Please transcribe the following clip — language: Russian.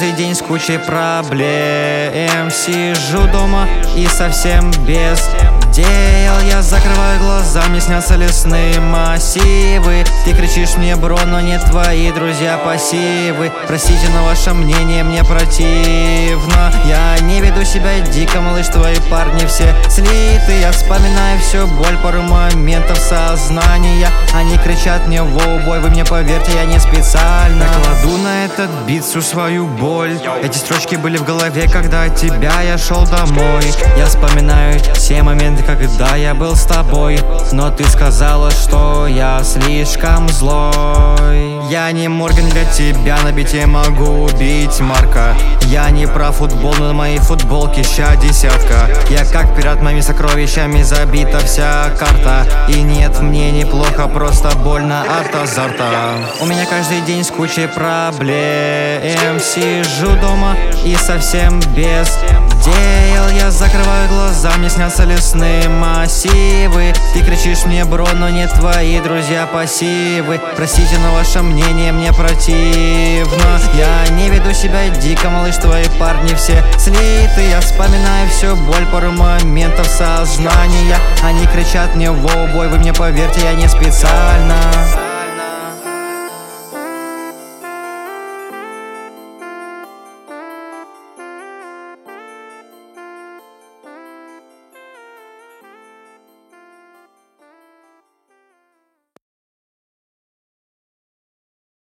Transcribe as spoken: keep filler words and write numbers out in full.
каждый день с кучей проблем. Сижу дома и совсем без дел. Я закрываю глаза, мне снятся лесные массивы. Ты кричишь мне, бро, но не твои друзья пассивы. Простите, но ваше мнение мне противно. Я не веду себя дико, малыш, твои парни все слиты. Я вспоминаю всю боль, пару моментов сознания. Они кричат мне в убой, вы мне поверьте, я не специально. Я кладу на этот бит всю свою боль. Эти строчки были в голове, когда от тебя я шел домой. Я вспоминаю все моменты, когда я был с тобой, но ты сказала, что я слишком злой. Я не Морган для тебя, на бите могу убить Марка. Я не про футбол, но на моей футболке ща десятка. Я как пират, моими сокровищами забита вся карта. И нет, мне неплохо, просто больно от азарта. У меня каждый день с кучей проблем. Сижу дома и совсем без дел. Я закрываю глаза, мне снятся лесные массивы. Ты кричишь мне, бро, но не твои друзья пассивы. Простите, но ваше мнение мне противно. Я не веду себя дико, малыш, твои парни все слиты. Я вспоминаю всю боль, пару моментов сознания. Они кричат мне в убой, вы мне поверьте, я не специально.